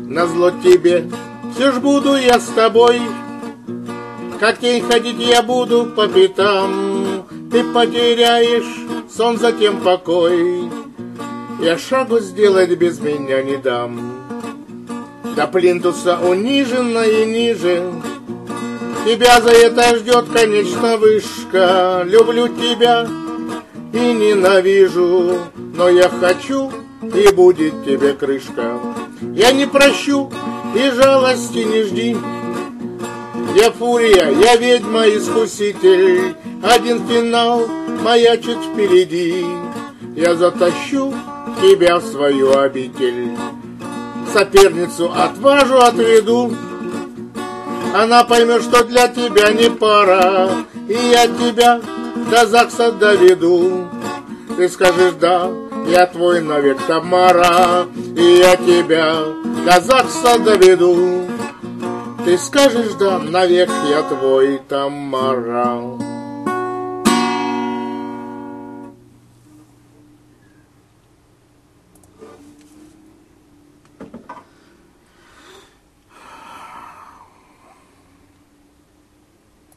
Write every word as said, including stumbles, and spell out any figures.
назло тебе, все ж буду я с тобой. Как тень ходить я буду по пятам, ты потеряешь сон, затем покой. Я шагу сделать без меня не дам. До плинтуса униженно и ниже, тебя за это ждет, конечно, вышка. Люблю тебя и ненавижу, но я хочу, и будет тебе крышка. Я не прощу и жалости не жди. Я фурия, я ведьма, искуситель. Один финал маячит впереди. Я затащу тебя в свою обитель. Соперницу отважу, отведу. Она поймет, что для тебя не пара, и я тебя до ЗАГСа доведу. Ты скажешь да, я твой навек, Тамара, и я тебя до ЗАГСа доведу. Ты скажешь да, навек я твой, Тамара.